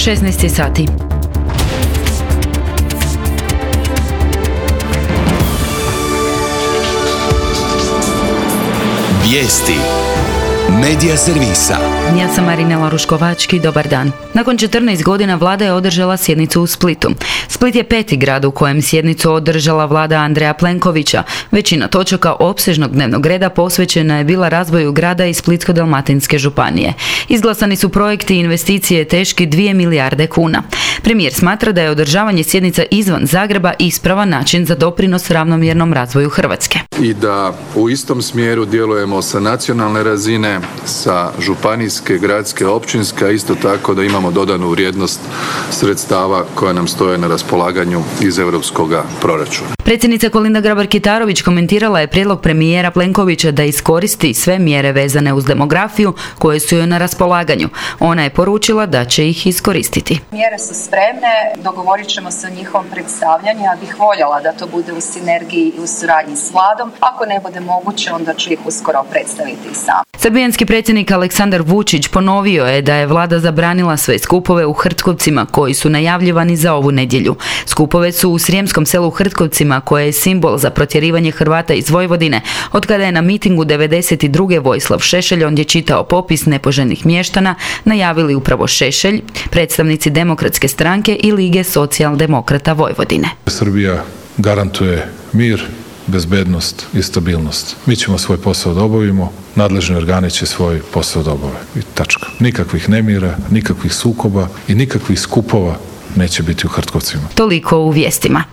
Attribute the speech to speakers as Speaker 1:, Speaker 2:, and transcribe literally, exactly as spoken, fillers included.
Speaker 1: šesnaest sati.
Speaker 2: Vijesti Medija servisa.
Speaker 1: Ja sam Marinela Ruškovački, dobar dan. Nakon četrnaest godina vlada je održala sjednicu u Splitu. Split je peti grad u kojem sjednicu održala vlada Andreja Plenkovića. Većina točaka opsežnog dnevnog reda posvećena je bila razvoju grada i Splitsko-dalmatinske županije. Izglasani su projekti i investicije teški dvije milijarde kuna. Premijer smatra da je održavanje sjednica izvan Zagreba ispravan način za doprinos ravnomjernom razvoju Hrvatske.
Speaker 3: I da u istom smjeru djelujemo sa nacionalne razine, sa županijske, gradske, općinske, a isto tako da imamo dodanu vrijednost sredstava koja nam stoje na raspolaganju iz europskog proračuna.
Speaker 1: Predsjednica Kolinda Grabar-Kitarović komentirala je prijedlog premijera Plenkovića da iskoristi sve mjere vezane uz demografiju koje su joj na raspolaganju. Ona je poručila da će ih iskoristiti.
Speaker 4: Mjere su spremne, dogovorit ćemo se o njihovom predstavljanju. Ja bih voljela da to bude u sinergiji i u suradnji s vladom. Ako ne bude moguće, onda ću ih uskoro predstaviti i sam.
Speaker 1: Srbijanski predsjednik Aleksandar Vučić ponovio je da je vlada zabranila sve skupove u Hrtkovcima koji su najavljivani za ovu nedjelju. Skupove su u srijemskom selu Hrtkovcima koje je simbol za protjerivanje Hrvata iz Vojvodine. Od kada je na mitingu devedeset druge Vojislav Šešelj ondje čitao popis nepoželjnih mještana, najavili upravo Šešelj, predstavnici Demokratske stranke i Lige socijaldemokrata Vojvodine.
Speaker 5: Srbija garantuje mir, bezbednost i stabilnost. Mi ćemo svoj posao da obavimo, nadležni organi će svoj posao da obave. I tačka. Nikakvih nemira, nikakvih sukoba i nikakvih skupova neće biti u Hrtkovcima.
Speaker 1: Toliko u vijestima.